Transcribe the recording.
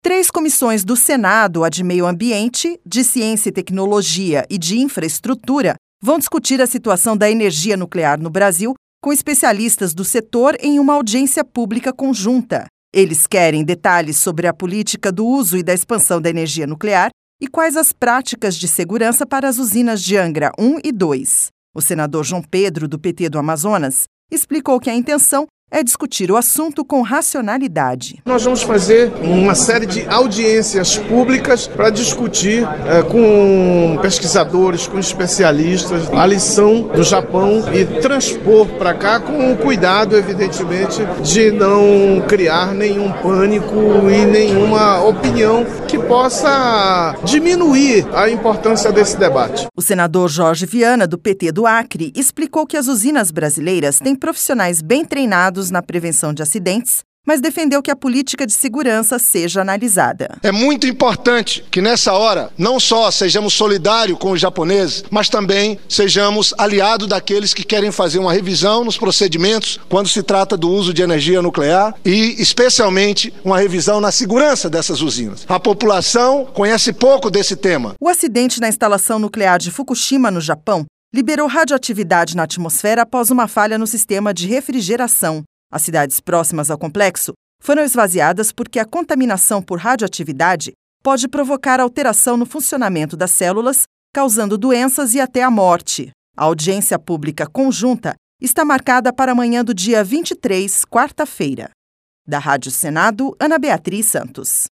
3 comissões do Senado, a de Meio Ambiente, de Ciência e Tecnologia e de Infraestrutura, vão discutir a situação da energia nuclear no Brasil com especialistas do setor em uma audiência pública conjunta. Eles querem detalhes sobre a política do uso e da expansão da energia nuclear e quais as práticas de segurança para as usinas de Angra 1 e 2. O senador João Pedro, do PT do Amazonas, explicou que a intenção é discutir o assunto com racionalidade. Nós vamos fazer uma série de audiências públicas para discutir com pesquisadores, com especialistas, a lição do Japão e transpor para cá com o cuidado, evidentemente, de não criar nenhum pânico e nenhuma opinião que possa diminuir a importância desse debate. O senador Jorge Viana, do PT do Acre, explicou que as usinas brasileiras têm profissionais bem treinados na prevenção de acidentes, mas defendeu que a política de segurança seja analisada. É muito importante que nessa hora não só sejamos solidários com os japoneses, mas também sejamos aliados daqueles que querem fazer uma revisão nos procedimentos quando se trata do uso de energia nuclear e especialmente uma revisão na segurança dessas usinas. A população conhece pouco desse tema. O acidente na instalação nuclear de Fukushima, no Japão, liberou radioatividade na atmosfera após uma falha no sistema de refrigeração. As cidades próximas ao complexo foram esvaziadas porque a contaminação por radioatividade pode provocar alteração no funcionamento das células, causando doenças e até a morte. A audiência pública conjunta está marcada para amanhã do dia 23, quarta-feira. Da Rádio Senado, Ana Beatriz Santos.